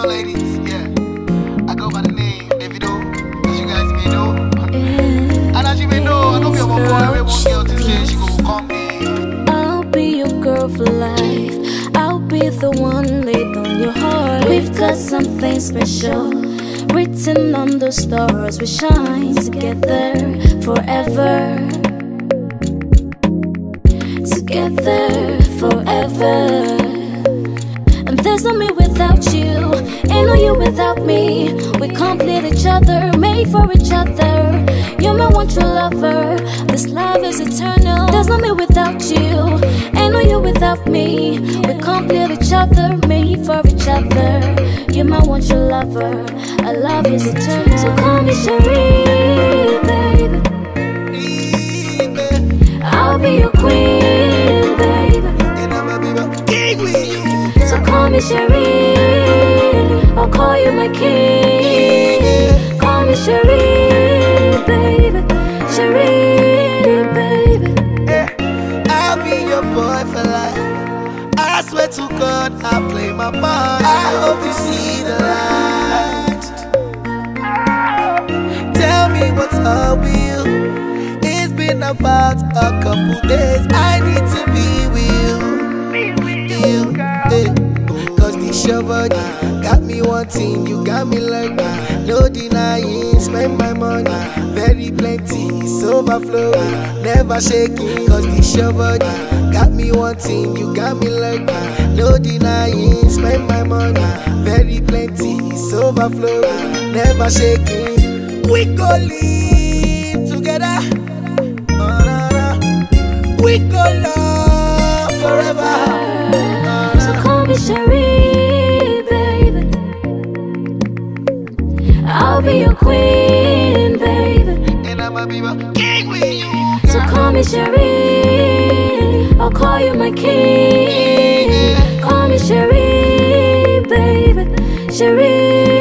on, ladies? Yeah. I go by the name Davido, as you guys may know. And as you may know, I don't be a one boy, every one girl to say she gon' come me. I'll be your girl for life. I'll be the one laid on your heart. We've got something special written on the stars. We shine together forever. Together forever. And there's no me without you, ain't no you without me. We complete each other, made for each other. You're my one true lover, this love is eternal. There's no me without you, ain't no you without me. We complete each other, made for each other. You're my one true lover, our love is eternal. So call me Cherie, baby. I'll be your queen, baby. So call me Cherie, I'll call you my king. Call me Cherie, baby. Cherie, baby. I'll be your boy for life. I swear to God, I'll play my part. I hope you see the light. Tell me what's up with you. It's been about a couple days. I need to be with you. Cause this your body got me wanting, you got me like no denying. Spend my money, very plenty, it's overflowing, never shaking. Cause this your body got me wanting, you got me like no denying. Spend my money, very plenty, it's overflowing, never shaking. We go live together, we go love forever. Call me Cherie, baby. I'll be your queen, baby. And I'ma be my king with you. So call me Cherie, I'll call you my king. Call me Cherie, baby. Cherie.